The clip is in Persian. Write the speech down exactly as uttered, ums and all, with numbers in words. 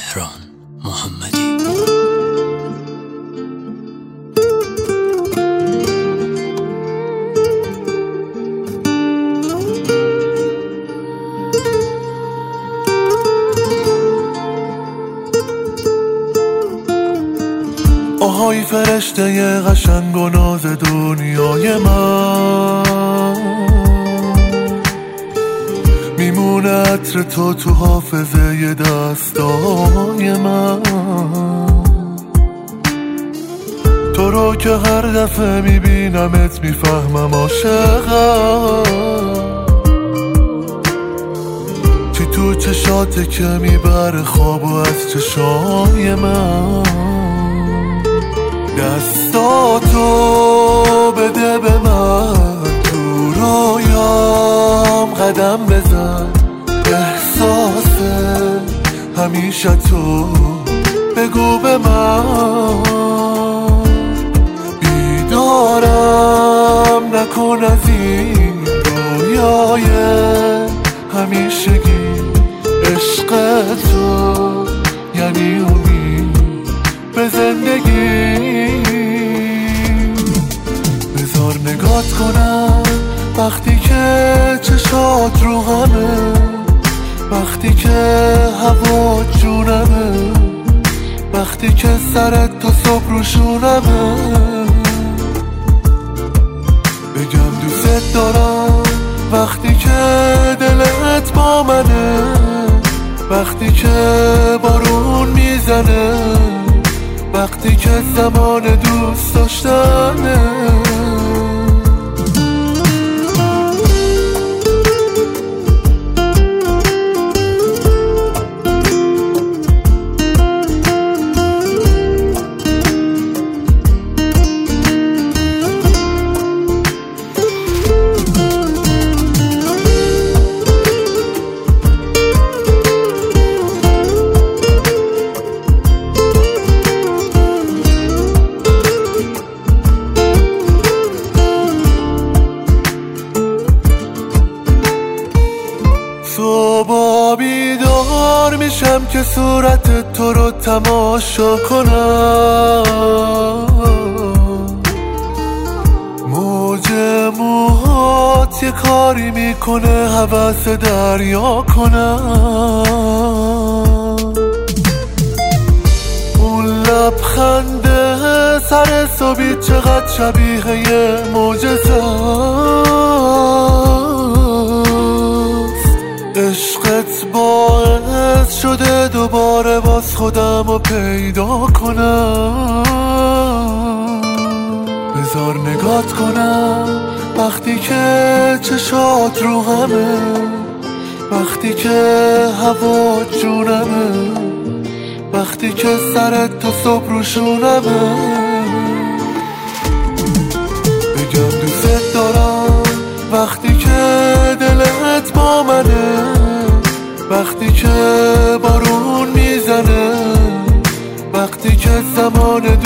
مهران محمدی. آهای فرشته ی قشنگ و ناز دنیای من، میمونه عطر تو تو حافظه ی دستای من. تو رو که هر دفعه میبینمت میفهمم عاشقم، چی تو چشاته که میبره خوابو از چشای من. دستاتو بده به من، تو رویام قدم بزن، احساس همیشه تو بگو به من. بیدارم نکن از این رویای همیشگی، عشق تو یعنی امید به زندگی. بذار نگات کنم وقتی که چشات رو غمه، وقتی که هوا جونمه، وقتی که سرت تا صبح رو شونمه. بگم دوست دارم وقتی که دلت با منه، وقتی که بارون میزنه، وقتی که زمان دوست داشتنه. صبح بیدار میشم که صورت تو رو تماشا کنم، موج موهات یه کاری میکنه هوس دریا کنم. اون لبخنده سر صبحی چقدر شبیه یه معجزه، عشقت باعث شده دوباره باز خودم رو پیدا کنم. بذار نگات کنم وقتی که چشات رو غمه، وقتی که هوا جونمه، وقتی که سرت تا صبح رو شونمه. بگم دوست دارم وقتی که دلت با منه، وقتی که بارون میزنه، وقتی که زمان